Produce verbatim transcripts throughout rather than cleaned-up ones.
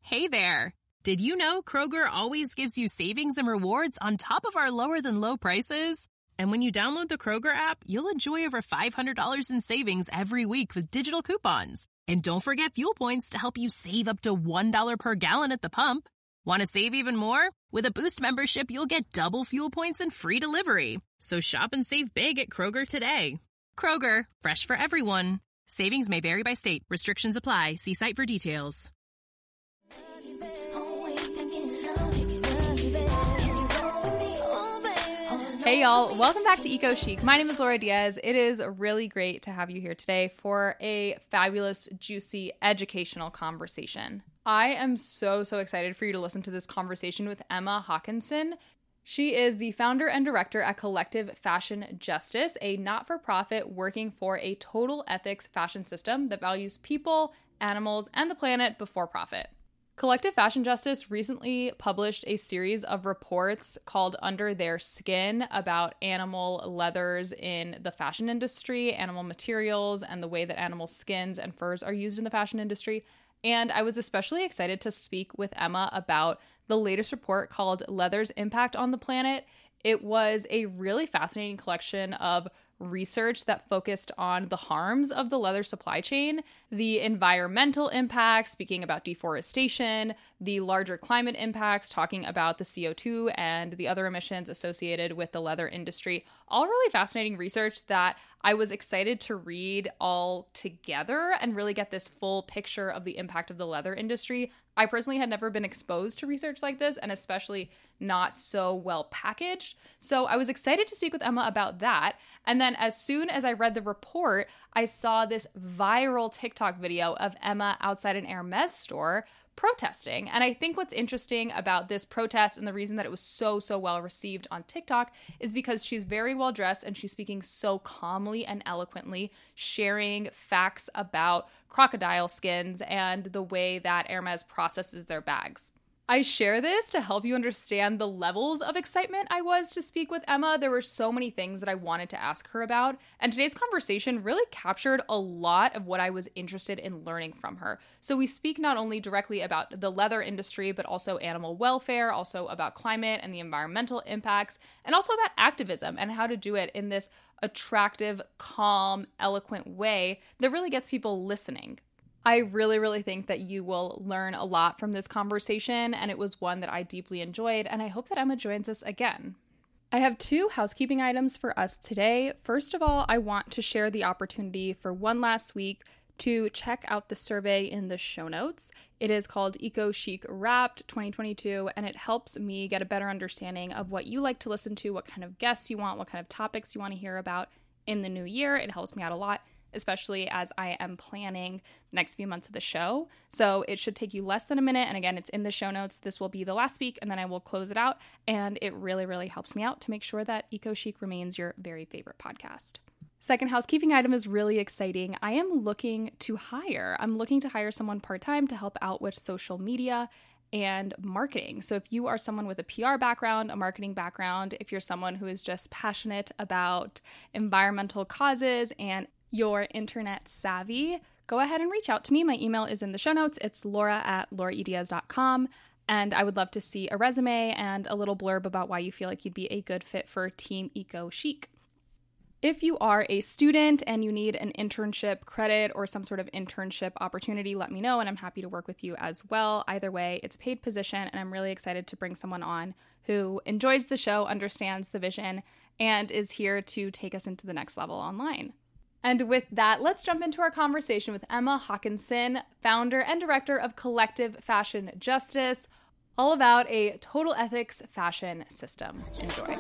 Hey there! Did you know Kroger always gives you savings and rewards on top of our lower-than-low prices? And when you download the Kroger app, you'll enjoy over five hundred dollars in savings every week with digital coupons. And don't forget fuel points to help you save up to one dollar per gallon at the pump. Want to save even more? With a Boost membership, you'll get double fuel points and free delivery. So shop and save big at Kroger today. Kroger, fresh for everyone. Savings may vary by state. Restrictions apply. See site for details. Hey y'all, welcome back to Eco Chic. My name is Laura Diaz. It is really great to have you here today for a fabulous, juicy, educational conversation. I am so, so excited for you to listen to this conversation with Emma Haakonssen. She is the founder and director at Collective Fashion Justice, a not-for-profit working for a total ethics fashion system that values people, animals, and the planet before profit. Collective Fashion Justice recently published a series of reports called Under Their Skin about animal leathers in the fashion industry, animal materials, and the way that animal skins and furs are used in the fashion industry. And I was especially excited to speak with Emma about the latest report called Leather's Impact on the Planet. It was a really fascinating collection of research that focused on the harms of the leather supply chain, the environmental impacts, speaking about deforestation, the larger climate impacts, talking about the C O two and the other emissions associated with the leather industry. All really fascinating research that I was excited to read all together and really get this full picture of the impact of the leather industry. I personally had never been exposed to research like this, and especially not so well packaged. So I was excited to speak with Emma about that. And then as soon as I read the report, I saw this viral TikTok video of Emma outside an Hermes store protesting. And I think what's interesting about this protest and the reason that it was so, so well received on TikTok is because she's very well dressed and she's speaking so calmly and eloquently, sharing facts about crocodile skins and the way that Hermes processes their bags. I share this to help you understand the levels of excitement I was to speak with Emma. There were so many things that I wanted to ask her about, and today's conversation really captured a lot of what I was interested in learning from her. So we speak not only directly about the leather industry, but also animal welfare, also about climate and the environmental impacts, and also about activism and how to do it in this attractive, calm, eloquent way that really gets people listening. I really, really think that you will learn a lot from this conversation, and it was one that I deeply enjoyed, and I hope that Emma joins us again. I have two housekeeping items for us today. First of all, I want to share the opportunity for one last week to check out the survey in the show notes. It is called Eco Chic Wrapped twenty twenty-two, and it helps me get a better understanding of what you like to listen to, what kind of guests you want, what kind of topics you want to hear about in the new year. It helps me out a lot, especially as I am planning the next few months of the show. So it should take you less than a minute. And again, it's in the show notes. This will be the last week, and then I will close it out. And it really, really helps me out to make sure that Eco Chic remains your very favorite podcast. Second housekeeping item is really exciting. I am looking to hire. I'm looking to hire someone part-time to help out with social media and marketing. So if you are someone with a P R background, a marketing background, if you're someone who is just passionate about environmental causes and your internet savvy, go ahead and reach out to me. My email is in the show notes. It's laura at lauraediaz dot com. And I would love to see a resume and a little blurb about why you feel like you'd be a good fit for Team Eco Chic. If you are a student and you need an internship credit or some sort of internship opportunity, let me know, and I'm happy to work with you as well. Either way, it's a paid position, and I'm really excited to bring someone on who enjoys the show, understands the vision, and is here to take us into the next level online. And with that, let's jump into our conversation with Emma Haakonssen, founder and director of Collective Fashion Justice, all about a total ethics fashion system. Enjoy.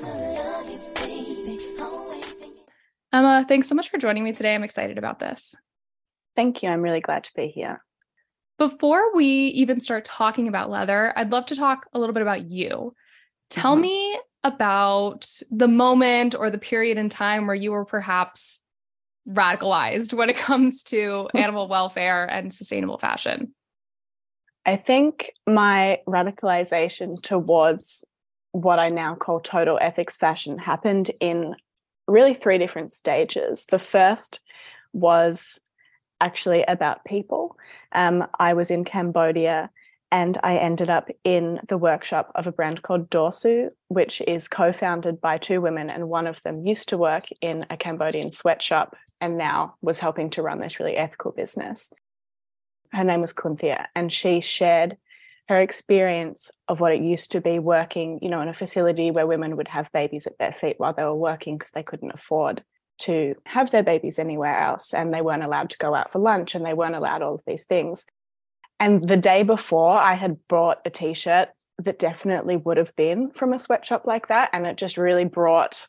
Emma, thanks so much for joining me today. I'm excited about this. Thank you. I'm really glad to be here. Before we even start talking about leather, I'd love to talk a little bit about you. Tell mm-hmm. me about the moment or the period in time where you were perhaps radicalized when it comes to animal welfare and sustainable fashion. I think my radicalization towards what I now call total ethics fashion happened in really three different stages. The first was actually about people. Um, I was in Cambodia And I ended up in the workshop of a brand called Dorsu, which is co-founded by two women. And one of them used to work in a Cambodian sweatshop and now was helping to run this really ethical business. Her name was Kunthia, and she shared her experience of what it used to be working, you know, in a facility where women would have babies at their feet while they were working because they couldn't afford to have their babies anywhere else. And they weren't allowed to go out for lunch and they weren't allowed all of these things. And the day before, I had bought a t-shirt that definitely would have been from a sweatshop like that. And it just really brought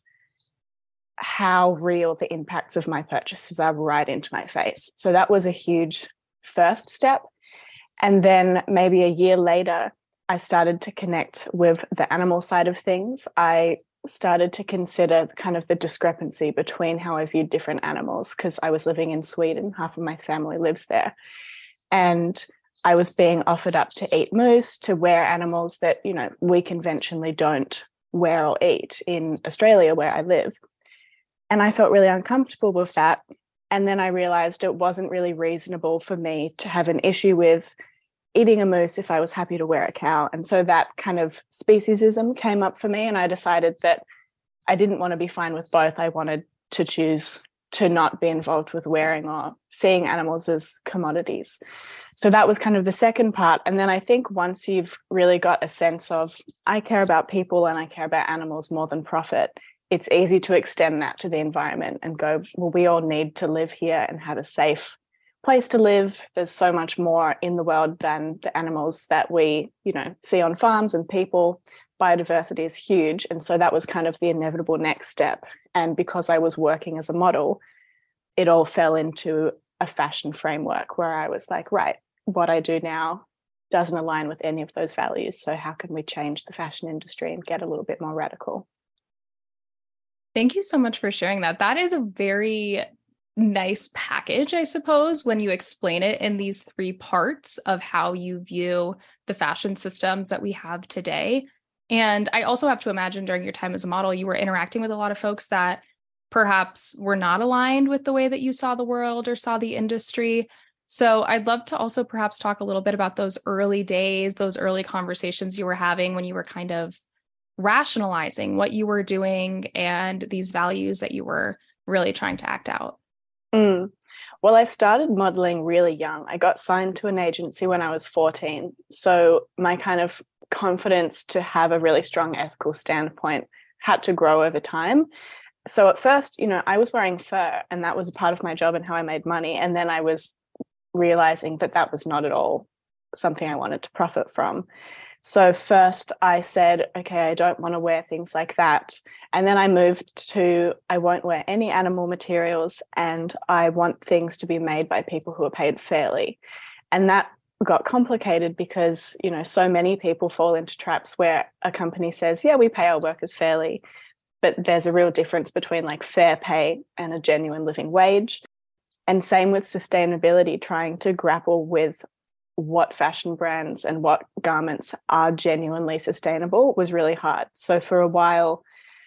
how real the impacts of my purchases are right into my face. So that was a huge first step. And then maybe a year later, I started to connect with the animal side of things. I started to consider kind of the discrepancy between how I viewed different animals, because I was living in Sweden, half of my family lives there. And I was being offered up to eat moose, to wear animals that, you know, we conventionally don't wear or eat in Australia where I live. And I felt really uncomfortable with that. And then I realized it wasn't really reasonable for me to have an issue with eating a moose if I was happy to wear a cow. And so that kind of speciesism came up for me. And I decided that I didn't want to be fine with both. I wanted to choose to not be involved with wearing or seeing animals as commodities. So that was kind of the second part. And then I think once you've really got a sense of, I care about people and I care about animals more than profit, it's easy to extend that to the environment and go, well, we all need to live here and have a safe place to live. There's so much more in the world than the animals that we, you know, see on farms and people. Biodiversity is huge. And so that was kind of the inevitable next step. And because I was working as a model, it all fell into a fashion framework where I was like, right, what I do now doesn't align with any of those values. So how can we change the fashion industry and get a little bit more radical? Thank you so much for sharing that. That is a very nice package, I suppose, when you explain it in these three parts of how you view the fashion systems that we have today. And I also have to imagine during your time as a model, you were interacting with a lot of folks that perhaps were not aligned with the way that you saw the world or saw the industry. So I'd love to also perhaps talk a little bit about those early days, those early conversations you were having when you were kind of rationalizing what you were doing and these values that you were really trying to act out. Mm. Well, I started modeling really young. I got signed to an agency when I was fourteen. So my kind of confidence to have a really strong ethical standpoint had to grow over time. So at first, you know, I was wearing fur and that was a part of my job and how I made money. And then I was realizing that that was not at all something I wanted to profit from. So first I said, okay, I don't want to wear things like that. And then I moved to, I won't wear any animal materials and I want things to be made by people who are paid fairly. And that got complicated because, you know, so many people fall into traps where a company says, yeah, we pay our workers fairly, but there's a real difference between like fair pay and a genuine living wage. And same with sustainability, trying to grapple with what fashion brands and what garments are genuinely sustainable was really hard. So for a while,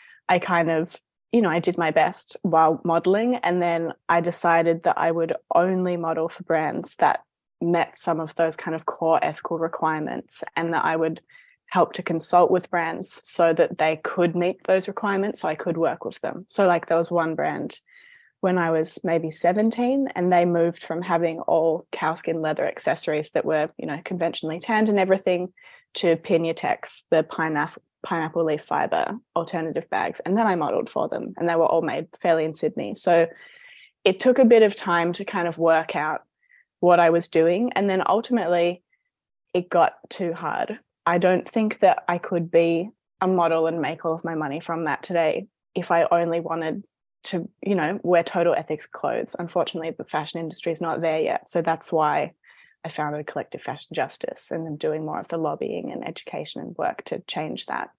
I kind of, you know, I did my best while modeling. And then I decided that I would only model for brands that met some of those kind of core ethical requirements, and that I would help to consult with brands so that they could meet those requirements, so I could work with them. So like there was one brand when I was maybe seventeen, and they moved from having all cowskin leather accessories that were, you know, conventionally tanned and everything to Pinatex, the pineapple pineapple leaf fiber alternative bags. And then I modeled for them, and they were all made fairly in Sydney. So it took a bit of time to kind of work out what I was doing. And then ultimately it got too hard. I don't think that I could be a model and make all of my money from that today if I only wanted to, you know, wear total ethics clothes. Unfortunately, the fashion industry is not there yet. So that's why I founded Collective Fashion Justice, and I'm doing more of the lobbying and education and work to change that.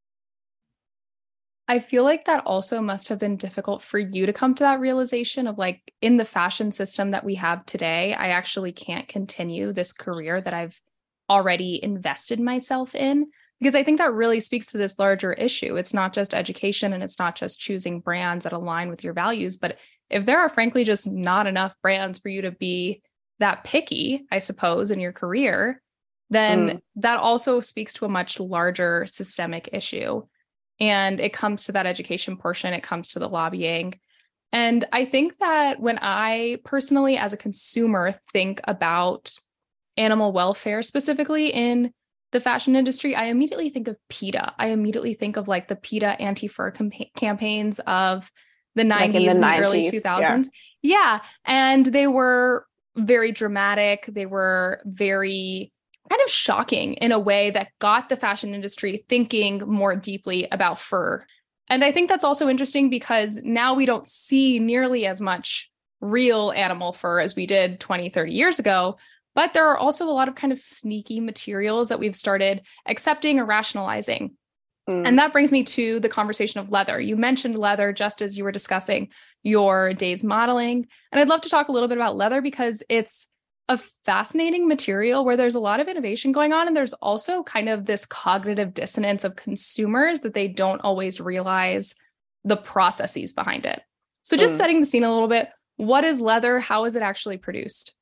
I feel like that also must have been difficult for you to come to that realization of like, in the fashion system that we have today, I actually can't continue this career that I've already invested myself in. Because I think that really speaks to this larger issue. It's not just education and it's not just choosing brands that align with your values. But if there are frankly just not enough brands for you to be that picky, I suppose, in your career, then Mm. that also speaks to a much larger systemic issue. And it comes to that education portion, it comes to the lobbying. And I think that when I personally, as a consumer, think about animal welfare, specifically in the fashion industry, I immediately think of PETA. I immediately think of like the PETA anti-fur campa- campaigns of the Like in nineties the and the early nineties, two thousands. Yeah. yeah. And they were very dramatic. They were very kind of shocking in a way that got the fashion industry thinking more deeply about fur. And I think that's also interesting because now we don't see nearly as much real animal fur as we did twenty, thirty years ago. But there are also a lot of kind of sneaky materials that we've started accepting or rationalizing. Mm. And that brings me to the conversation of leather. You mentioned leather just as you were discussing your day's modeling. And I'd love to talk a little bit about leather because it's a fascinating material where there's a lot of innovation going on. And there's also kind of this cognitive dissonance of consumers that they don't always realize the processes behind it. So just Mm. setting the scene a little bit, what is leather? How is it actually produced?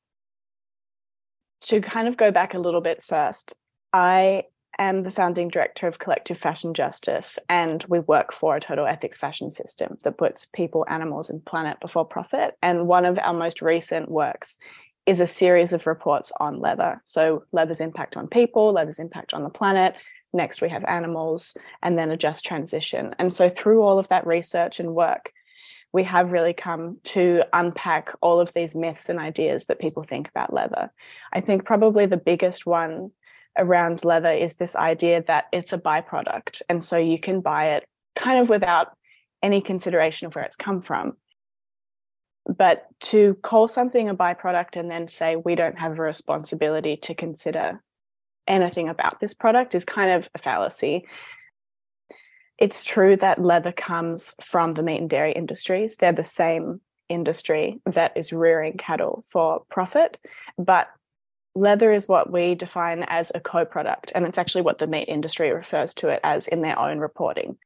To kind of go back a little bit first, I am the founding director of Collective Fashion Justice, and we work for a total ethics fashion system that puts people, animals, and planet before profit. And one of our most recent works is a series of reports on leather. So leather's impact on people, leather's impact on the planet. Next, we have animals, and then a just transition. And so through all of that research and work, we have really come to unpack all of these myths and ideas that people think about leather. I think probably the biggest one around leather is this idea that it's a byproduct. And so you can buy it kind of without any consideration of where it's come from. But to call something a byproduct and then say we don't have a responsibility to consider anything about this product is kind of a fallacy. It's true that leather comes from the meat and dairy industries. They're the same industry that is rearing cattle for profit, but leather is what we define as a co-product, and it's actually what the meat industry refers to it as in their own reporting.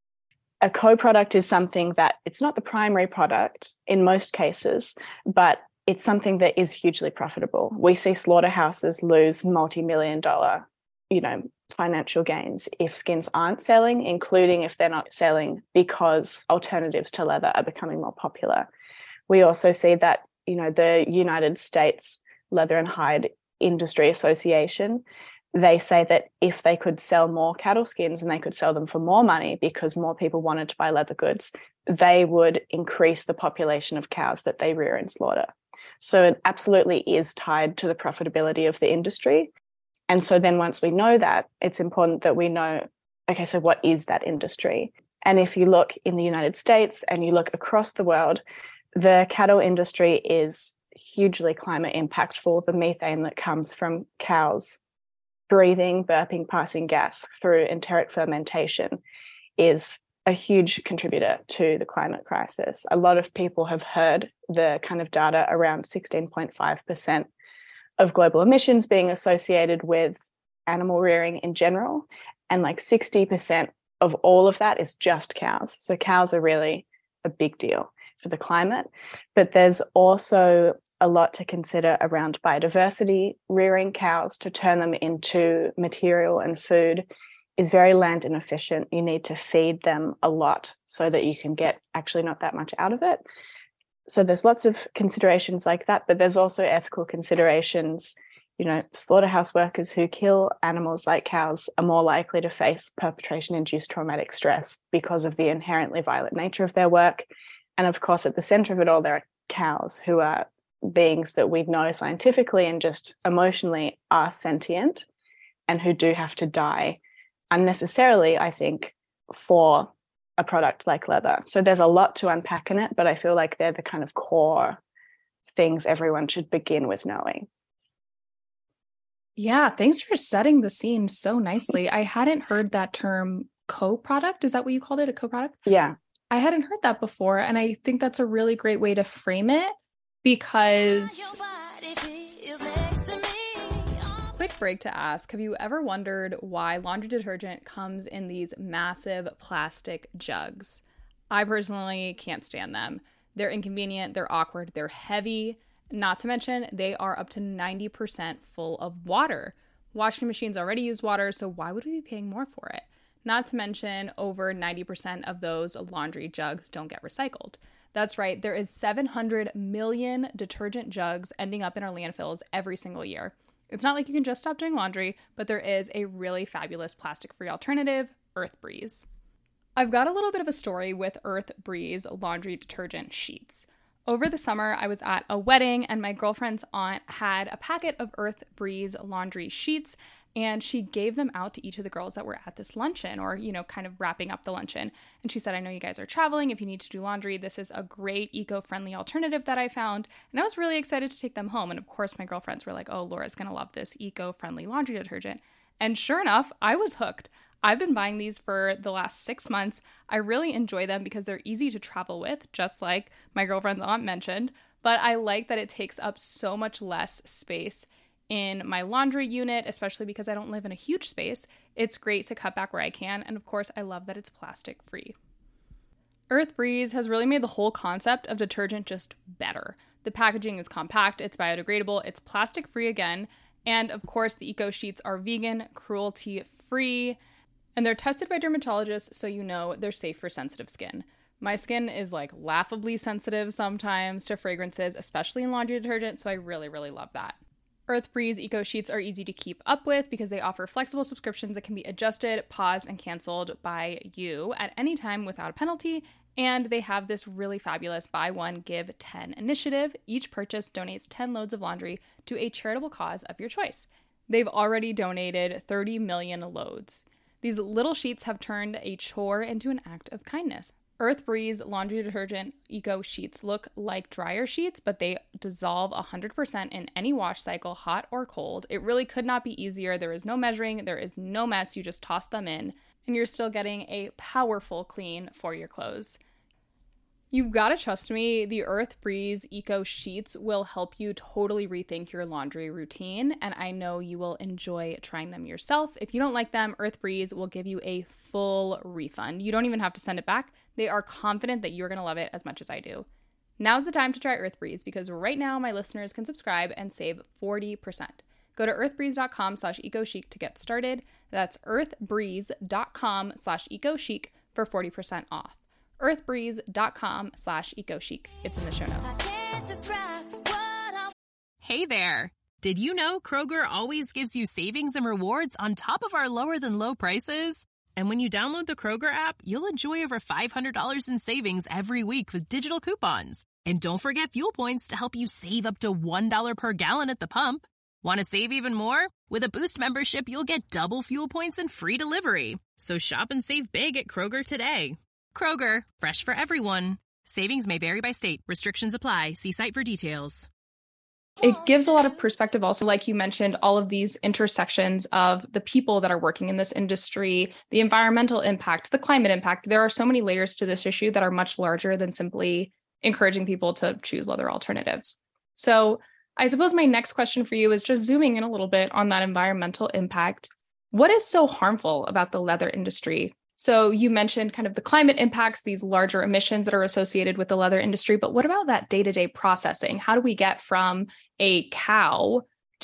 A co-product is something that it's not the primary product in most cases, but it's something that is hugely profitable. We see slaughterhouses lose multi-million dollar, you know, financial gains if skins aren't selling, including if they're not selling because alternatives to leather are becoming more popular. We also see that, you know, the United States Leather and Hide Industry Association, they say that if they could sell more cattle skins and they could sell them for more money because more people wanted to buy leather goods, they would increase the population of cows that they rear and slaughter. So it absolutely is tied to the profitability of the industry. And so then once we know that, it's important that we know, okay, so what is that industry? And if you look in the United States and you look across the world, the cattle industry is hugely climate impactful. The methane that comes from cows breathing, burping, passing gas through enteric fermentation is a huge contributor to the climate crisis. A lot of people have heard the kind of data around sixteen point five percent of global emissions being associated with animal rearing in general, and like sixty percent of all of that is just cows. So cows are really a big deal for the climate. But there's also a lot to consider around biodiversity. Rearing cows to turn them into material and food is very land inefficient. You need to feed them a lot so that you can get actually not that much out of it. So there's lots of considerations like that, but there's also ethical considerations. You know, slaughterhouse workers who kill animals like cows are more likely to face perpetration-induced traumatic stress because of the inherently violent nature of their work. And of course, at the center of it all, there are cows who are beings that we know scientifically and just emotionally are sentient and who do have to die unnecessarily, I think, for a product like leather. So there's a lot to unpack in it, but I feel like they're the kind of core things everyone should begin with knowing. Yeah, thanks for setting the scene so nicely. I hadn't heard that term co-product. Is that what you called it? A co-product? Yeah. I hadn't heard that before. And I think that's a really great way to frame it because... Quick break to ask, have you ever wondered why laundry detergent comes in these massive plastic jugs? I personally can't stand them. They're inconvenient, they're awkward, they're heavy. Not to mention, they are up to ninety percent full of water. Washing machines already use water, so why would we be paying more for it? Not to mention, over ninety percent of those laundry jugs don't get recycled. That's right, there is seven hundred million detergent jugs ending up in our landfills every single year. It's not like you can just stop doing laundry, but there is a really fabulous plastic-free alternative, EarthBreeze. I've got a little bit of a story with EarthBreeze laundry detergent sheets. Over the summer, I was at a wedding and my girlfriend's aunt had a packet of EarthBreeze laundry sheets, and she gave them out to each of the girls that were at this luncheon, or, you know, kind of wrapping up the luncheon. And she said, I know you guys are traveling. If you need to do laundry, this is a great eco-friendly alternative that I found. And I was really excited to take them home. And of course, my girlfriends were like, oh, Laura's going to love this eco-friendly laundry detergent. And sure enough, I was hooked. I've been buying these for the last six months. I really enjoy them because they're easy to travel with, just like my girlfriend's aunt mentioned. But I like that it takes up so much less space in my laundry unit, especially because I don't live in a huge space. It's great to cut back where I can. And of course, I love that it's plastic free. EarthBreeze has really made the whole concept of detergent just better. The packaging is compact, it's biodegradable, it's plastic free again. And of course, the eco sheets are vegan, cruelty free, and they're tested by dermatologists, so you know they're safe for sensitive skin. My skin is like laughably sensitive sometimes to fragrances, especially in laundry detergent, so I really, really love that. EarthBreeze Eco Sheets are easy to keep up with because they offer flexible subscriptions that can be adjusted, paused, and canceled by you at any time without a penalty. And they have this really fabulous buy one, give ten initiative. Each purchase donates ten loads of laundry to a charitable cause of your choice. They've already donated thirty million loads. These little sheets have turned a chore into an act of kindness. EarthBreeze laundry detergent eco sheets look like dryer sheets, but they dissolve one hundred percent in any wash cycle, hot or cold. It really could not be easier. There is no measuring, there is no mess. You just toss them in, and you're still getting a powerful clean for your clothes. You've got to trust me, the EarthBreeze Eco Sheets will help you totally rethink your laundry routine, and I know you will enjoy trying them yourself. If you don't like them, EarthBreeze will give you a full refund. You don't even have to send it back. They are confident that you're going to love it as much as I do. Now's the time to try EarthBreeze because right now my listeners can subscribe and save forty percent. Go to earthbreeze.com slash ecochic to get started. That's earthbreeze.com slash ecochic for forty percent off. earthbreeze.com slash ecochic. It's in the show notes. Hey there. Did you know Kroger always gives you savings and rewards on top of our lower than low prices? And when you download the Kroger app, you'll enjoy over five hundred dollars in savings every week with digital coupons. And don't forget fuel points to help you save up to one dollar per gallon at the pump. Want to save even more? With a Boost membership, you'll get double fuel points and free delivery. So shop and save big at Kroger today. Kroger, fresh for everyone. Savings may vary by state. Restrictions apply. See site for details. It gives a lot of perspective also, like you mentioned, all of these intersections of the people that are working in this industry, the environmental impact, the climate impact. There are so many layers to this issue that are much larger than simply encouraging people to choose leather alternatives. So I suppose my next question for you is just zooming in a little bit on that environmental impact. What is so harmful about the leather industry? So you mentioned kind of the climate impacts, these larger emissions that are associated with the leather industry, but what about that day-to-day processing? How do we get from a cow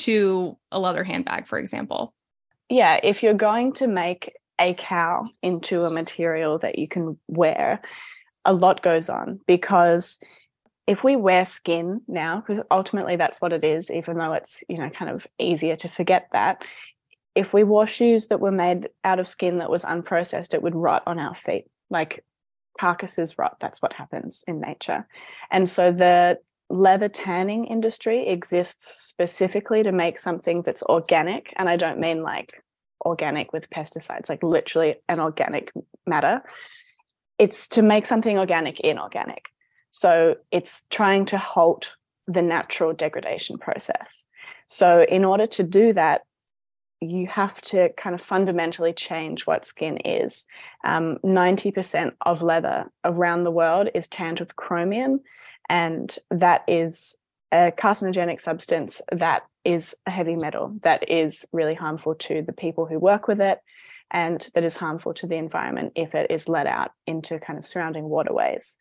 to a leather handbag, for example? Yeah, if you're going to make a cow into a material that you can wear, a lot goes on, because if we wear skin now, because ultimately that's what it is, even though it's, you know, kind of easier to forget that, if we wore shoes that were made out of skin that was unprocessed, it would rot on our feet. Like carcasses rot. That's what happens in nature. And so the leather tanning industry exists specifically to make something that's organic. And I don't mean like organic with pesticides, like literally an organic matter. It's to make something organic inorganic. So it's trying to halt the natural degradation process. So in order to do that, you have to kind of fundamentally change what skin is. Um, ninety percent of leather around the world is tanned with chromium, and that is a carcinogenic substance that is a heavy metal that is really harmful to the people who work with it, and that is harmful to the environment if it is let out into kind of surrounding waterways.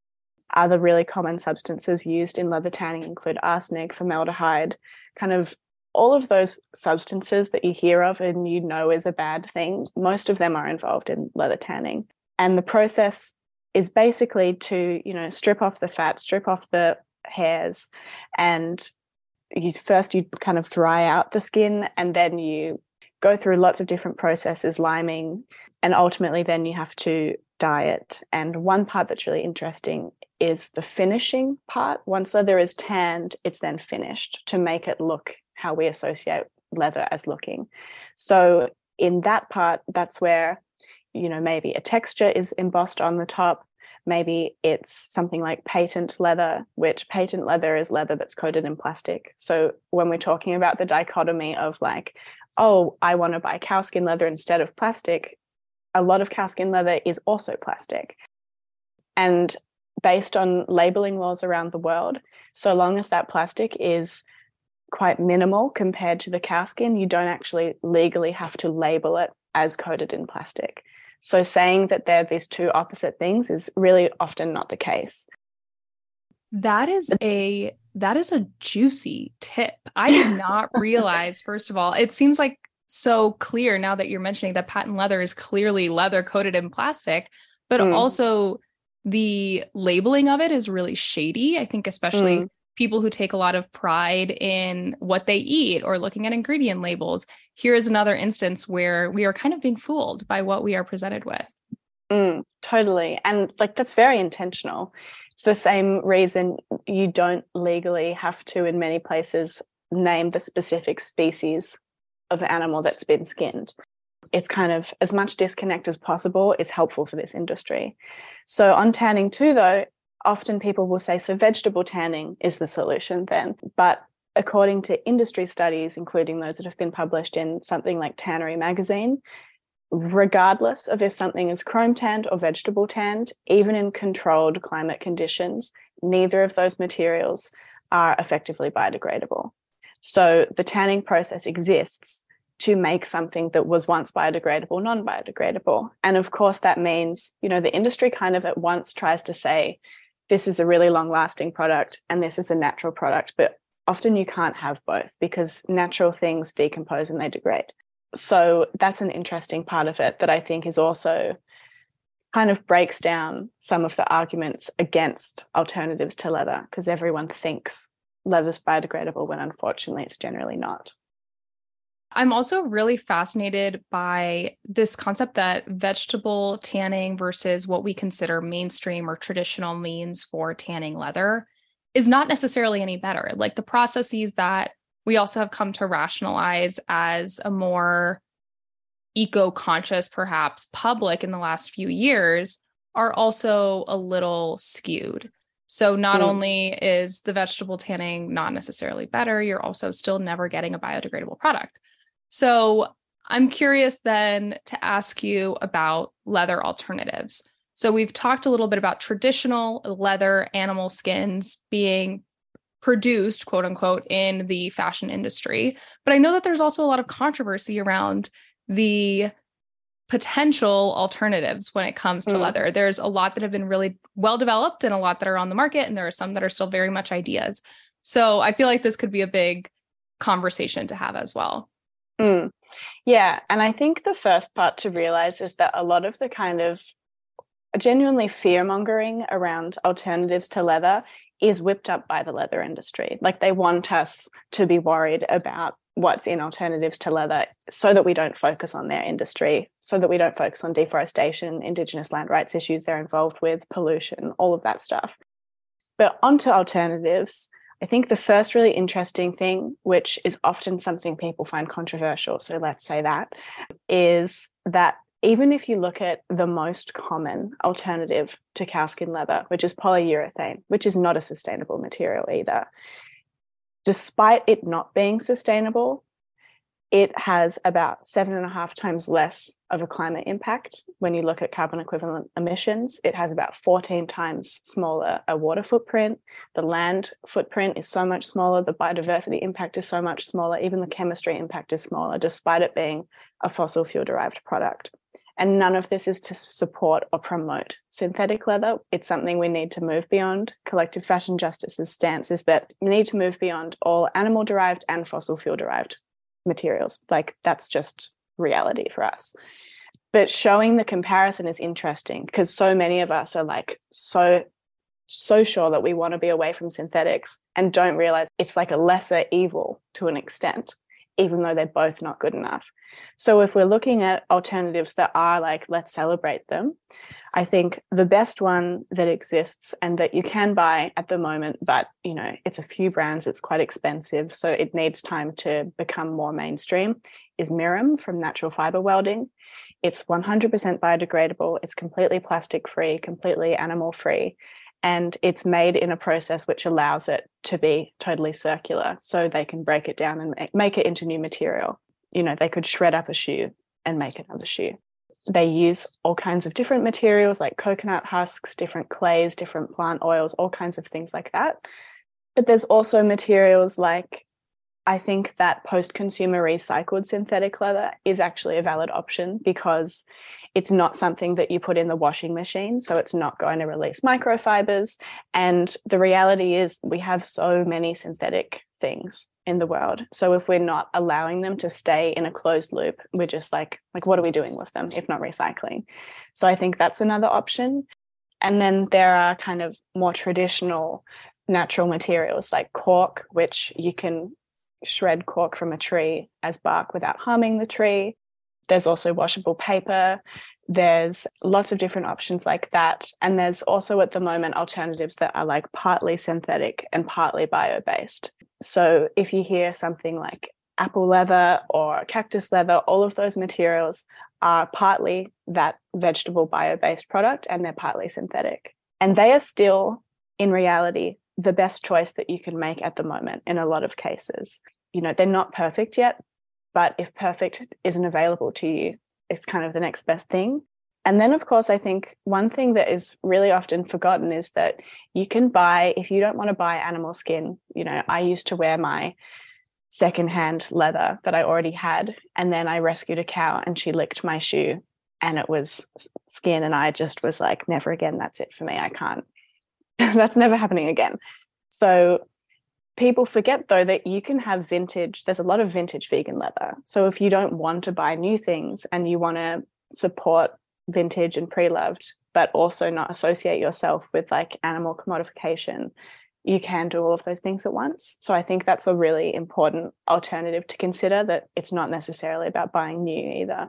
Other really common substances used in leather tanning include arsenic, formaldehyde, kind of all of those substances that you hear of and you know is a bad thing, most of them are involved in leather tanning. And the process is basically to, you know, strip off the fat, strip off the hairs, and you first you kind of dry out the skin, and then you go through lots of different processes, liming, and ultimately then you have to dye it. And one part that's really interesting is the finishing part. Once leather is tanned, it's then finished to make it look how we associate leather as looking. So in that part, that's where, you know, maybe a texture is embossed on the top. Maybe it's something like patent leather, which patent leather is leather that's coated in plastic. So when we're talking about the dichotomy of like, oh, I want to buy cowskin leather instead of plastic, a lot of cowskin leather is also plastic. And based on labeling laws around the world, so long as that plastic is quite minimal compared to the cowskin, you don't actually legally have to label it as coated in plastic. So saying that they're these two opposite things is really often not the case. That is a that is a juicy tip. I did not realize, first of all, it seems like so clear now that you're mentioning that patent leather is clearly leather coated in plastic, but mm. also the labeling of it is really shady. I think especially mm. people who take a lot of pride in what they eat or looking at ingredient labels. Here is another instance where we are kind of being fooled by what we are presented with. Mm, totally. And like, that's very intentional. It's the same reason you don't legally have to, in many places, name the specific species of animal that's been skinned. It's kind of as much disconnect as possible is helpful for this industry. So on tanning too, though, often people will say, so vegetable tanning is the solution then. But according to industry studies, including those that have been published in something like Tannery Magazine, regardless of if something is chrome tanned or vegetable tanned, even in controlled climate conditions, neither of those materials are effectively biodegradable. So the tanning process exists to make something that was once biodegradable, non-biodegradable. And of course, that means, you know, the industry kind of at once tries to say, this is a really long-lasting product and this is a natural product, but often you can't have both because natural things decompose and they degrade. So that's an interesting part of it that I think is also kind of breaks down some of the arguments against alternatives to leather, because everyone thinks leather's biodegradable when unfortunately it's generally not. I'm also really fascinated by this concept that vegetable tanning versus what we consider mainstream or traditional means for tanning leather is not necessarily any better. Like the processes that we also have come to rationalize as a more eco-conscious, perhaps, public in the last few years are also a little skewed. So not mm. only is the vegetable tanning not necessarily better, you're also still never getting a biodegradable product. So I'm curious then to ask you about leather alternatives. So we've talked a little bit about traditional leather animal skins being produced, quote unquote, in the fashion industry. But I know that there's also a lot of controversy around the potential alternatives when it comes to mm. leather. There's a lot that have been really well developed and a lot that are on the market, and there are some that are still very much ideas. So I feel like this could be a big conversation to have as well. Mm. Yeah. And I think the first part to realize is that a lot of the kind of genuinely fear-mongering around alternatives to leather is whipped up by the leather industry. Like they want us to be worried about what's in alternatives to leather so that we don't focus on their industry, so that we don't focus on deforestation, Indigenous land rights issues they're involved with, pollution, all of that stuff. But onto alternatives, I think the first really interesting thing, which is often something people find controversial, so let's say that, is that even if you look at the most common alternative to cowskin leather, which is polyurethane, which is not a sustainable material either, despite it not being sustainable, it has about seven and a half times less of a climate impact. When you look at carbon equivalent emissions, it has about fourteen times smaller a water footprint. The land footprint is so much smaller. The biodiversity impact is so much smaller. Even the chemistry impact is smaller, despite it being a fossil fuel derived product. And none of this is to support or promote synthetic leather. It's something we need to move beyond. Collective Fashion Justice's stance is that we need to move beyond all animal-derived and fossil fuel-derived materials. Like, that's just reality for us. But showing the comparison is interesting because so many of us are like so, so sure that we want to be away from synthetics and don't realize it's like a lesser evil to an extent, even though they're both not good enough. So if we're looking at alternatives that are like, let's celebrate them, I think the best one that exists and that you can buy at the moment, but, you know, it's a few brands, it's quite expensive, so it needs time to become more mainstream, is Mirum from Natural Fiber Welding. It's one hundred percent biodegradable. It's completely plastic free, completely animal free. And it's made in a process which allows it to be totally circular. So they can break it down and make it into new material. You know, they could shred up a shoe and make another shoe. They use all kinds of different materials like coconut husks, different clays, different plant oils, all kinds of things like that. But there's also materials like, I think that post-consumer recycled synthetic leather is actually a valid option because it's not something that you put in the washing machine, so it's not going to release microfibers. And the reality is we have so many synthetic things in the world. So if we're not allowing them to stay in a closed loop, we're just like, like, what are we doing with them if not recycling? So I think that's another option. And then there are kind of more traditional natural materials like cork, which you can shred cork from a tree as bark without harming the tree. There's also washable paper. There's lots of different options like that. And there's also at the moment alternatives that are like partly synthetic and partly bio-based. So if you hear something like apple leather or cactus leather, all of those materials are partly that vegetable bio-based product and they're partly synthetic. And they are still, in reality, the best choice that you can make at the moment in a lot of cases. You know, they're not perfect yet, but if perfect isn't available to you, it's kind of the next best thing. And then, of course, I think one thing that is really often forgotten is that you can buy, if you don't want to buy animal skin, you know, I used to wear my secondhand leather that I already had, and then I rescued a cow and she licked my shoe and it was skin, and I just was like, never again, that's it for me, I can't. That's never happening again. So people forget, though, that you can have vintage. There's a lot of vintage vegan leather. So if you don't want to buy new things and you want to support vintage and pre-loved, but also not associate yourself with like animal commodification, you can do all of those things at once. So I think that's a really important alternative to consider, that it's not necessarily about buying new either.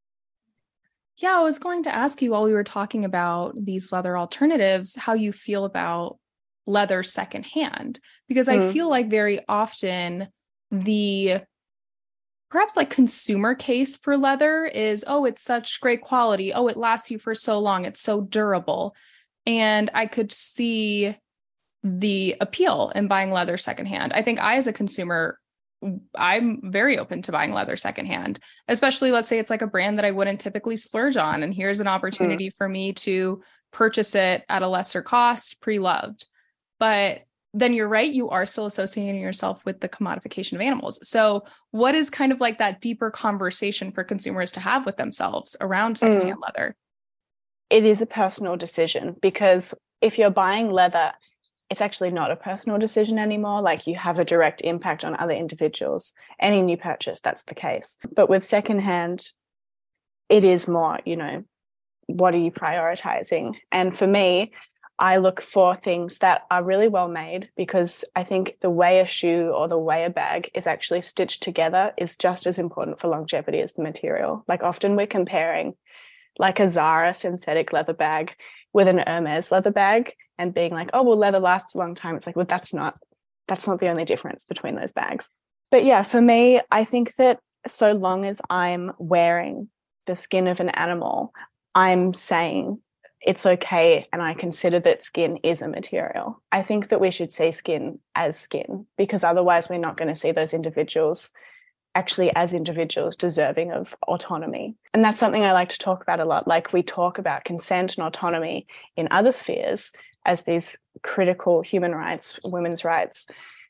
Yeah, I was going to ask you while we were talking about these leather alternatives, how you feel about leather secondhand, because I mm. feel like very often the perhaps like consumer case for leather is, oh, it's such great quality. Oh, it lasts you for so long. It's so durable. And I could see the appeal in buying leather secondhand. I think I, as a consumer, I'm very open to buying leather secondhand, especially let's say it's like a brand that I wouldn't typically splurge on. And here's an opportunity mm. for me to purchase it at a lesser cost, pre-loved. But then you're right, you are still associating yourself with the commodification of animals. So what is kind of like that deeper conversation for consumers to have with themselves around secondhand mm. leather? It is a personal decision, because if you're buying leather, it's actually not a personal decision anymore. Like, you have a direct impact on other individuals. Any new purchase, that's the case. But with secondhand, it is more, you know, what are you prioritizing? And for me, I look for things that are really well made, because I think the way a shoe or the way a bag is actually stitched together is just as important for longevity as the material. Like, often we're comparing like a Zara synthetic leather bag with an Hermes leather bag and being like, oh, well, leather lasts a long time. It's like, well, that's not, that's not the only difference between those bags. But yeah, for me, I think that so long as I'm wearing the skin of an animal, I'm saying it's okay, and I consider that skin is a material. I think that we should see skin as skin, because otherwise we're not going to see those individuals actually as individuals deserving of autonomy. And that's something I like to talk about a lot. Like, we talk about consent and autonomy in other spheres as these critical human rights, women's rights.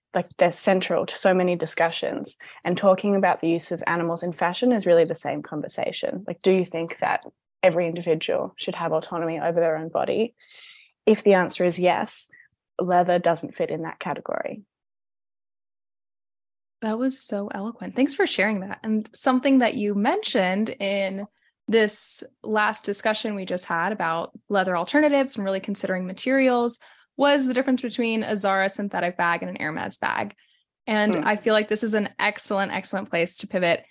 like they're central to so many discussions. And talking about the use of animals in fashion is really the same conversation. Like, do you think that every individual should have autonomy over their own body? If the answer is yes, leather doesn't fit in that category. That was so eloquent. Thanks for sharing that. And something that you mentioned in this last discussion we just had about leather alternatives and really considering materials was the difference between a Zara synthetic bag and an Hermes bag. And mm. I feel like this is an excellent, excellent place to pivot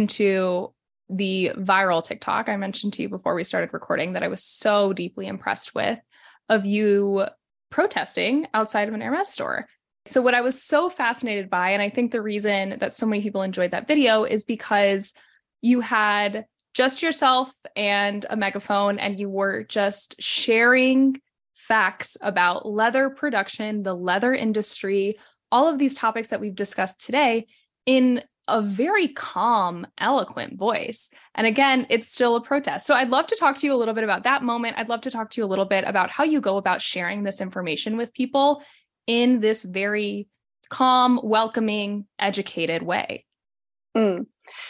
into the viral TikTok I mentioned to you before we started recording that I was so deeply impressed with, of you protesting outside of an Hermes store. So what I was so fascinated by, and I think the reason that so many people enjoyed that video is because you had just yourself and a megaphone, and you were just sharing facts about leather production, the leather industry, all of these topics that we've discussed today in a very calm, eloquent voice. And again, it's still a protest. So I'd love to talk to you a little bit about that moment. I'd love to talk to you a little bit about how you go about sharing this information with people in this very calm, welcoming, educated way. Mm.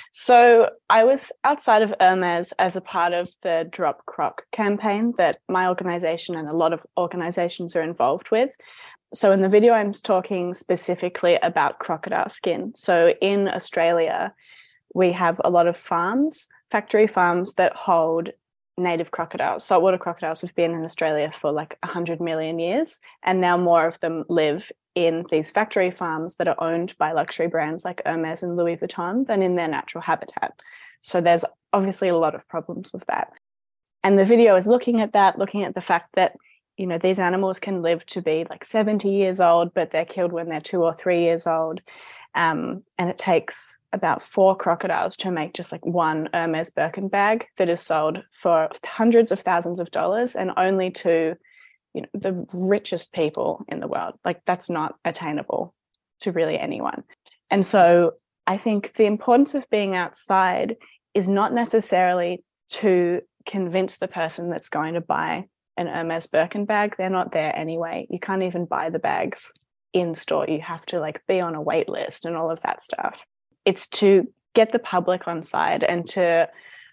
So I was outside of Hermes as a part of the Drop Croc campaign that my organization and a lot of organizations are involved with. So in the video, I'm talking specifically about crocodile skin. So in Australia, we have a lot of farms, factory farms that hold native crocodiles. Saltwater crocodiles have been in Australia for like one hundred million years, and now more of them live in these factory farms that are owned by luxury brands like Hermes and Louis Vuitton than in their natural habitat. So there's obviously a lot of problems with that. And the video is looking at that, looking at the fact that, you know, these animals can live to be like seventy years old, but they're killed when they're two or three years old. Um, and it takes about four crocodiles to make just like one Hermes Birkin bag that is sold for hundreds of thousands of dollars, and only to, you know, the richest people in the world. Like, that's not attainable to really anyone. And so I think the importance of being outside is not necessarily to convince the person that's going to buy an Hermes Birkin bag. They're not there anyway. You can't even buy the bags in store. You have to like be on a wait list and all of that stuff. It's to get the public on side and to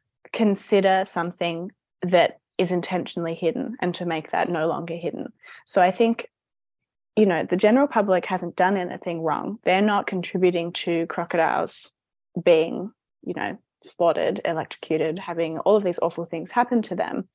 consider something that is intentionally hidden and to make that no longer hidden. So I think, you know, the general public hasn't done anything wrong. They're not contributing to crocodiles being, you know, slaughtered, electrocuted, having all of these awful things happen to them.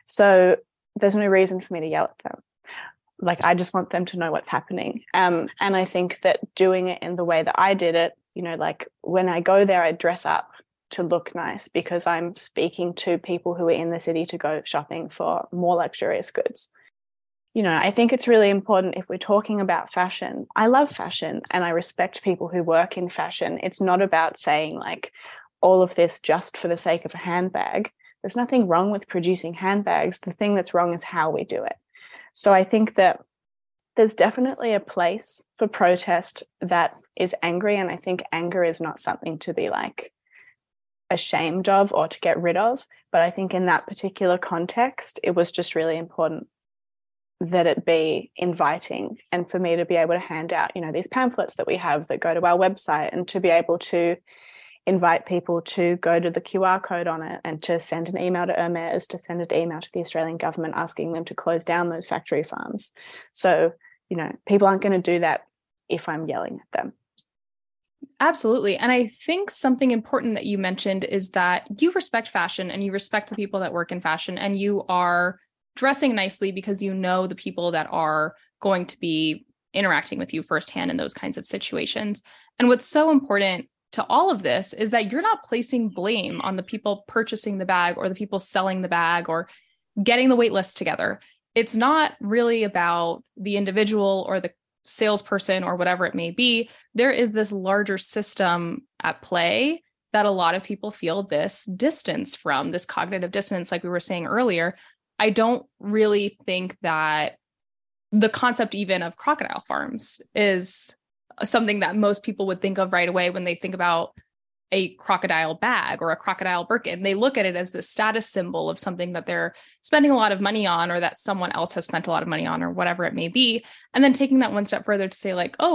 So there's no reason for me to yell at them. Like, I just want them to know what's happening. Um, and I think that doing it in the way that I did it, you know, like when I go there, I dress up to look nice because I'm speaking to people who are in the city to go shopping for more luxurious goods. You know, I think it's really important if we're talking about fashion. I love fashion and I respect people who work in fashion. It's not about saying like all of this just for the sake of a handbag. There's nothing wrong with producing handbags. The thing that's wrong is how we do it. So I think that there's definitely a place for protest that is angry. And I think anger is not something to be like ashamed of or to get rid of. But I think in that particular context, it was just really important that it be inviting, and for me to be able to hand out, you know, these pamphlets that we have that go to our website, and to be able to invite people to go to the Q R code on it and to send an email to Hermes, to send an email to the Australian government asking them to close down those factory farms. So, you know, people aren't going to do that if I'm yelling at them. Absolutely. And I think something important that you mentioned is that you respect fashion and you respect the people that work in fashion, and you are dressing nicely because you know the people that are going to be interacting with you firsthand in those kinds of situations. And what's so important to all of this is that you're not placing blame on the people purchasing the bag or the people selling the bag or getting the wait list together. It's not really about the individual or the salesperson or whatever it may be. There is this larger system at play that a lot of people feel this distance from, this cognitive dissonance, like we were saying earlier. I don't really think that the concept even of crocodile farms is something that most people would think of right away when they think about a crocodile bag or a crocodile Birkin. They look at it as the status symbol of something that they're spending a lot of money on, or that someone else has spent a lot of money on, or whatever it may be. And then taking that one step further to say like, oh, but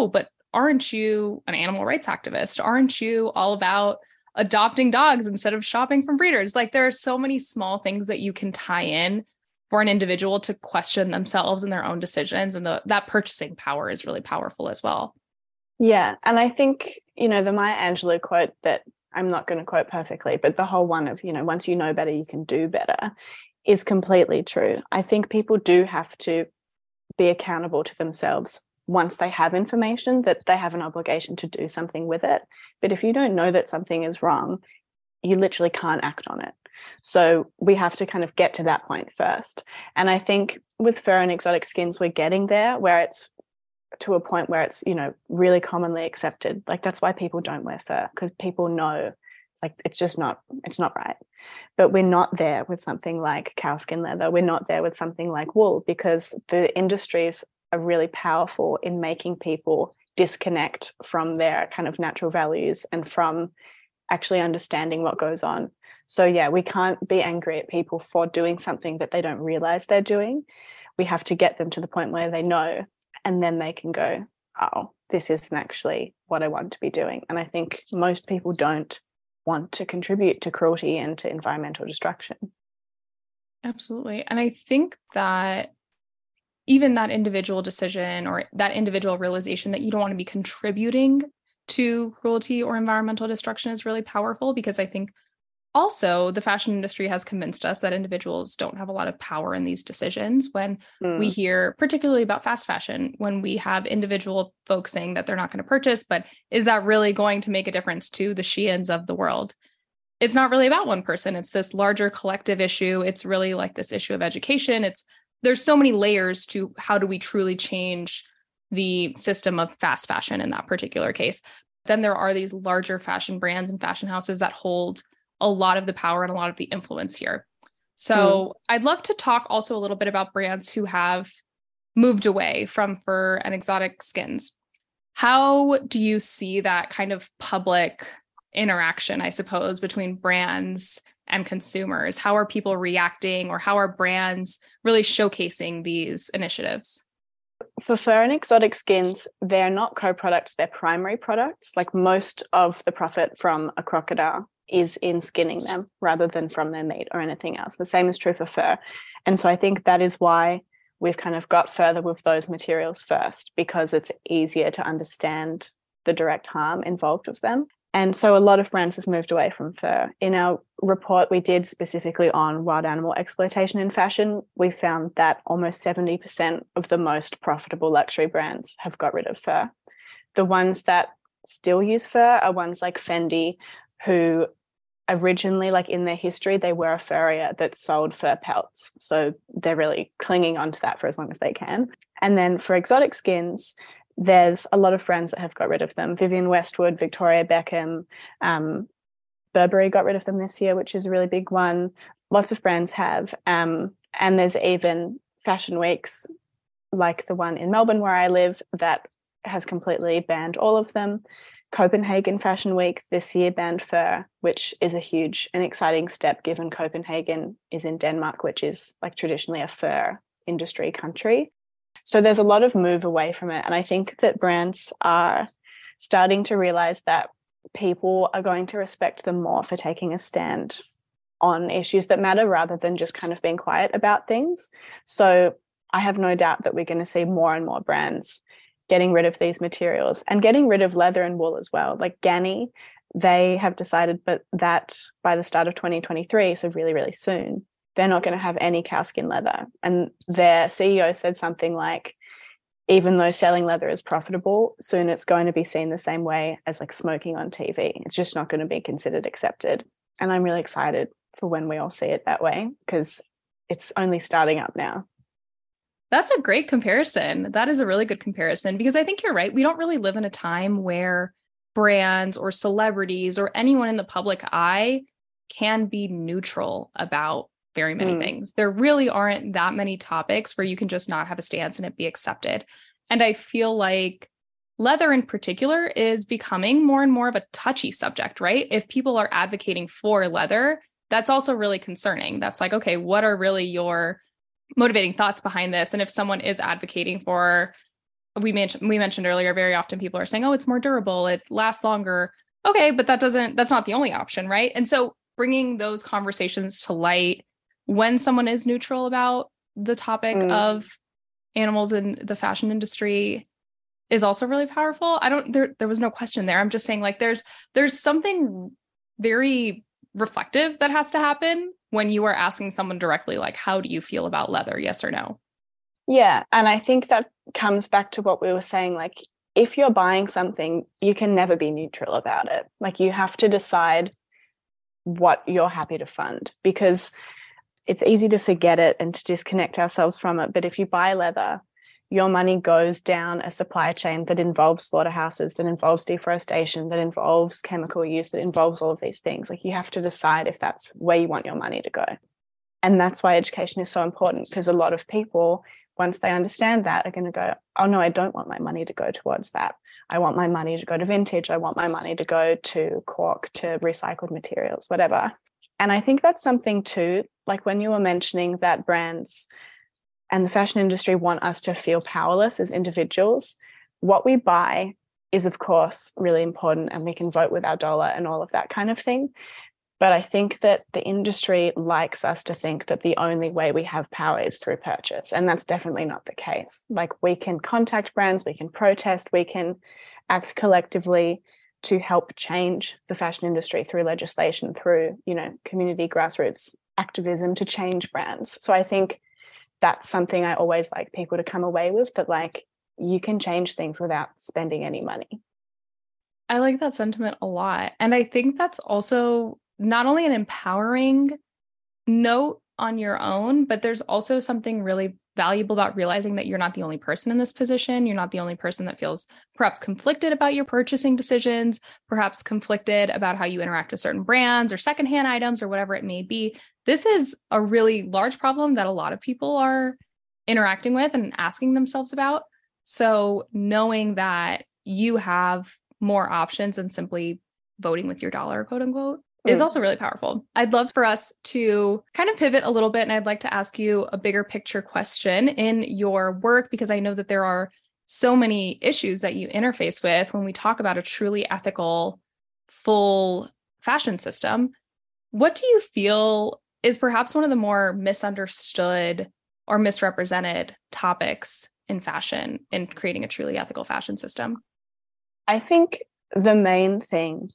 aren't you an animal rights activist? Aren't you all about adopting dogs instead of shopping from breeders? Like there are so many small things that you can tie in for an individual to question themselves and their own decisions. And the, that purchasing power is really powerful as well. Yeah. And I think, you know, the Maya Angelou quote that I'm not going to quote perfectly, but the whole one of, you know, once you know better, you can do better is completely true. I think people do have to be accountable to themselves once they have information that they have an obligation to do something with it. But if you don't know that something is wrong, you literally can't act on it. So we have to kind of get to that point first. And I think with fur and exotic skins, we're getting there where it's to a point where it's, you know, really commonly accepted. Like that's why people don't wear fur, because people know it's like, it's just not, it's not right. But we're not there with something like cowskin leather. We're not there with something like wool, because the industries are really powerful in making people disconnect from their kind of natural values and from actually understanding what goes on. So yeah, we can't be angry at people for doing something that they don't realize they're doing. We have to get them to the point where they know, and then they can go, oh, this isn't actually what I want to be doing. And I think most people don't want to contribute to cruelty and to environmental destruction. Absolutely. And I think that even that individual decision or that individual realization that you don't want to be contributing to cruelty or environmental destruction is really powerful, because I think also the fashion industry has convinced us that individuals don't have a lot of power in these decisions. When mm. we hear particularly about fast fashion, when we have individual folks saying that they're not going to purchase, but is that really going to make a difference to the Sheins of the world? It's not really about one person. It's this larger collective issue. It's really like this issue of education. It's there's so many layers to how do we truly change the system of fast fashion in that particular case. Then there are these larger fashion brands and fashion houses that hold a lot of the power and a lot of the influence here. So mm. I'd love to talk also a little bit about brands who have moved away from fur and exotic skins. How do you see that kind of public interaction, I suppose, between brands and consumers? How are people reacting, or how are brands really showcasing these initiatives? For fur and exotic skins, they're not co-products, they're primary products. Like most of the profit from a crocodile is in skinning them rather than from their meat or anything else. The same is true for fur. And so I think that is why we've kind of got further with those materials first, because it's easier to understand the direct harm involved with them. And so a lot of brands have moved away from fur. In our report we did specifically on wild animal exploitation in fashion, we found that almost seventy percent of the most profitable luxury brands have got rid of fur. The ones that still use fur are ones like Fendi, who originally, like in their history, they were a furrier that sold fur pelts. So they're really clinging on to that for as long as they can. And then for exotic skins, there's a lot of brands that have got rid of them. Vivienne Westwood, Victoria Beckham, um, Burberry got rid of them this year, which is a really big one. Lots of brands have. Um, and there's even fashion weeks like the one in Melbourne where I live that has completely banned all of them. Copenhagen Fashion Week this year banned fur, which is a huge and exciting step given Copenhagen is in Denmark, which is like traditionally a fur industry country. So there's a lot of move away from it. And I think that brands are starting to realize that people are going to respect them more for taking a stand on issues that matter rather than just kind of being quiet about things. So I have no doubt that we're going to see more and more brands getting rid of these materials and getting rid of leather and wool as well. Like Ganni, they have decided but that by the start of twenty twenty-three, so really, really soon, they're not going to have any cowskin leather. And their C E O said something like, even though selling leather is profitable, soon it's going to be seen the same way as like smoking on T V. It's just not going to be considered accepted. And I'm really excited for when we all see it that way, because it's only starting up now. That's a great comparison. That is a really good comparison, because I think you're right. We don't really live in a time where brands or celebrities or anyone in the public eye can be neutral about very many mm. things. There really aren't that many topics where you can just not have a stance and it be accepted. And I feel like leather in particular is becoming more and more of a touchy subject, right? If people are advocating for leather, that's also really concerning. That's like, okay, what are really your motivating thoughts behind this? And if someone is advocating for we mentioned we mentioned earlier, very often people are saying, oh, it's more durable, it lasts longer. Okay, but that doesn't, that's not the only option, right? And so bringing those conversations to light when someone is neutral about the topic Mm. of animals in the fashion industry is also really powerful. I don't, there, there was no question there. I'm just saying, like, there's, there's something very reflective that has to happen when you are asking someone directly, like, how do you feel about leather? Yes or no? Yeah. And I think that comes back to what we were saying. Like, if you're buying something, you can never be neutral about it. Like, you have to decide what you're happy to fund, because it's easy to forget it and to disconnect ourselves from it. But if you buy leather, your money goes down a supply chain that involves slaughterhouses, that involves deforestation, that involves chemical use, that involves all of these things. Like, you have to decide if that's where you want your money to go. And that's why education is so important, because a lot of people, once they understand that, are going to go, oh no, I don't want my money to go towards that. I want my money to go to vintage. I want my money to go to cork, to recycled materials, whatever. And I think that's something too, like when you were mentioning that brands and the fashion industry want us to feel powerless as individuals, what we buy is, of course, really important, and we can vote with our dollar and all of that kind of thing. But I think that the industry likes us to think that the only way we have power is through purchase. And that's definitely not the case. Like, we can contact brands, we can protest, we can act collectively to help change the fashion industry through legislation, through, you know, community grassroots activism to change brands. So I think that's something I always like people to come away with, that like, you can change things without spending any money. I like that sentiment a lot. And I think that's also not only an empowering note on your own, but there's also something really valuable about realizing that you're not the only person in this position. You're not the only person that feels perhaps conflicted about your purchasing decisions, perhaps conflicted about how you interact with certain brands or secondhand items or whatever it may be. This is a really large problem that a lot of people are interacting with and asking themselves about. So knowing that you have more options than simply voting with your dollar, quote unquote, is also really powerful. I'd love for us to kind of pivot a little bit, and I'd like to ask you a bigger picture question in your work, because I know that there are so many issues that you interface with when we talk about a truly ethical, full fashion system. What do you feel is perhaps one of the more misunderstood or misrepresented topics in fashion in creating a truly ethical fashion system? I think the main thing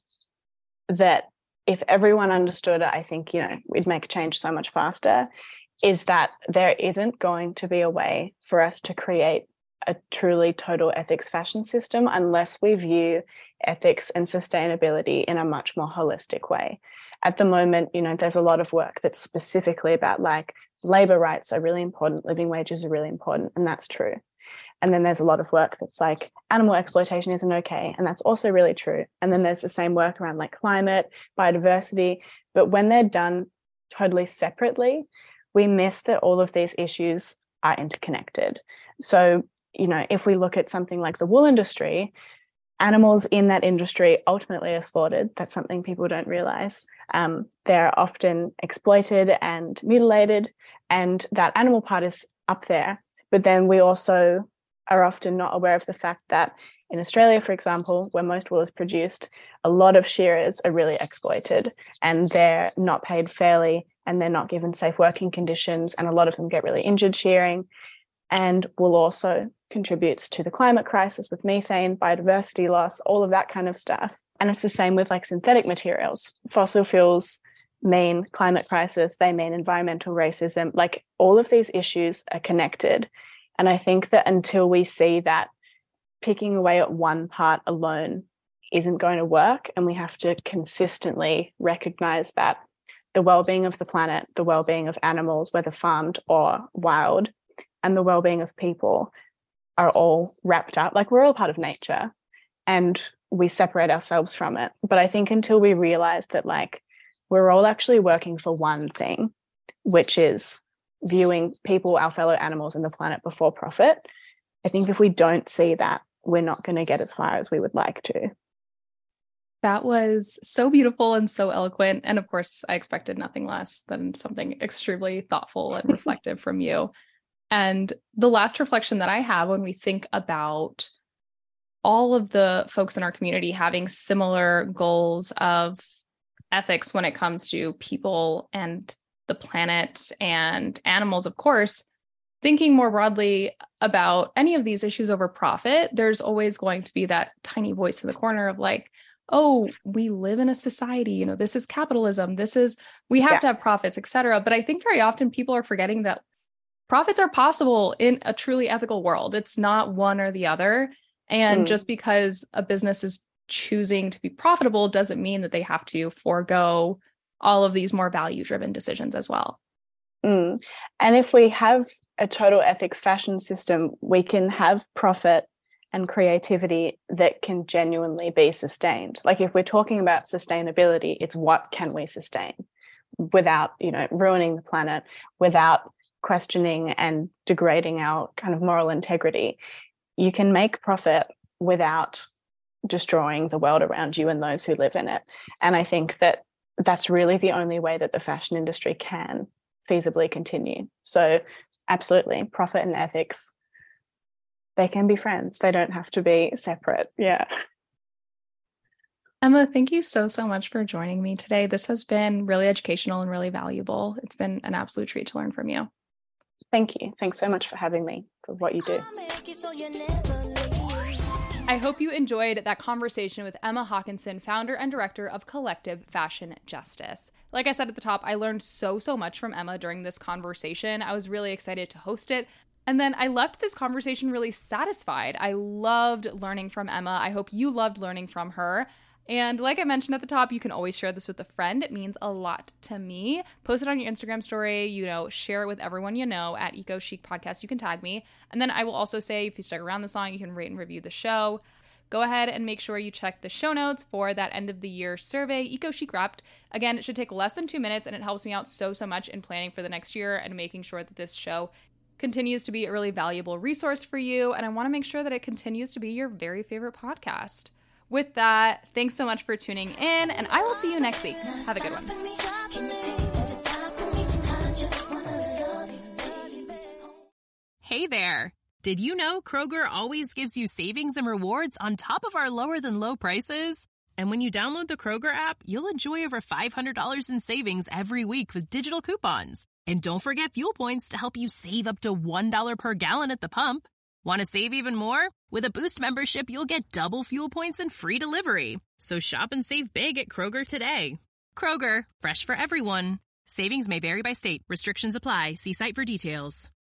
that, if everyone understood it, I think, you know, we'd make change so much faster, is that there isn't going to be a way for us to create a truly total ethics fashion system unless we view ethics and sustainability in a much more holistic way. At the moment, you know, there's a lot of work that's specifically about like labor rights are really important, living wages are really important, and that's true. And then there's a lot of work that's like animal exploitation isn't okay, and that's also really true. And then there's the same work around like climate, biodiversity, but when they're done totally separately, we miss that all of these issues are interconnected. So, you know, if we look at something like the wool industry, animals in that industry ultimately are slaughtered. That's something people don't realize. Um, they're often exploited and mutilated, and that animal part is up there. But then we also are often not aware of the fact that in Australia, for example, where most wool is produced, a lot of shearers are really exploited, and they're not paid fairly, and they're not given safe working conditions, and a lot of them get really injured shearing. And wool also contributes to the climate crisis with methane, biodiversity loss, all of that kind of stuff. And it's the same with like synthetic materials. Fossil fuels mean climate crisis, they mean environmental racism. Like, all of these issues are connected. And I think that until we see that picking away at one part alone isn't going to work, and we have to consistently recognize that the well-being of the planet, the well-being of animals, whether farmed or wild, and the well-being of people are all wrapped up. Like, we're all part of nature and we separate ourselves from it. But I think until we realize that like we're all actually working for one thing, which is viewing people, our fellow animals, and the planet before profit, I think if we don't see that, we're not going to get as far as we would like to. That was so beautiful and so eloquent. And of course, I expected nothing less than something extremely thoughtful and reflective from you. And the last reflection that I have when we think about all of the folks in our community having similar goals of ethics when it comes to people and the planet and animals, of course, thinking more broadly about any of these issues over profit, there's always going to be that tiny voice in the corner of like, oh, we live in a society, you know, this is capitalism, this is, we have yeah. to have profits, et cetera. But I think very often people are forgetting that profits are possible in a truly ethical world. It's not one or the other. And mm. just because a business is choosing to be profitable doesn't mean that they have to forego all of these more value-driven decisions as well. Mm. And if we have a total ethics fashion system, we can have profit and creativity that can genuinely be sustained. Like if we're talking about sustainability, it's what can we sustain without, you know, ruining the planet, without questioning and degrading our kind of moral integrity. You can make profit without destroying the world around you and those who live in it. And I think that that's really the only way that the fashion industry can feasibly continue. So absolutely, profit and ethics, they can be friends. They don't have to be separate. Yeah. Emma, thank you so, so much for joining me today. This has been really educational and really valuable. It's been an absolute treat to learn from you. Thank you. Thanks so much for having me, for what you do. I hope you enjoyed that conversation with Emma Hawkinson, founder and director of Collective Fashion Justice. Like I said at the top, I learned so, so much from Emma during this conversation. I was really excited to host it. And then I left this conversation really satisfied. I loved learning from Emma. I hope you loved learning from her. And like I mentioned at the top, you can always share this with a friend. It means a lot to me. Post it on your Instagram story, you know, share it with everyone you know at Eco Chic Podcast. You can tag me. And then I will also say, if you stuck around this long, you can rate and review the show. Go ahead and make sure you check the show notes for that end of the year survey, Eco Chic Wrapped. Again, it should take less than two minutes and it helps me out so, so much in planning for the next year and making sure that this show continues to be a really valuable resource for you. And I want to make sure that it continues to be your very favorite podcast. With that, thanks so much for tuning in, and I will see you next week. Have a good one. Hey there. Did you know Kroger always gives you savings and rewards on top of our lower than low prices? And when you download the Kroger app, you'll enjoy over five hundred dollars in savings every week with digital coupons. And don't forget fuel points to help you save up to one dollar per gallon at the pump. Want to save even more? With a Boost membership, you'll get double fuel points and free delivery. So shop and save big at Kroger today. Kroger, fresh for everyone. Savings may vary by state. Restrictions apply. See site for details.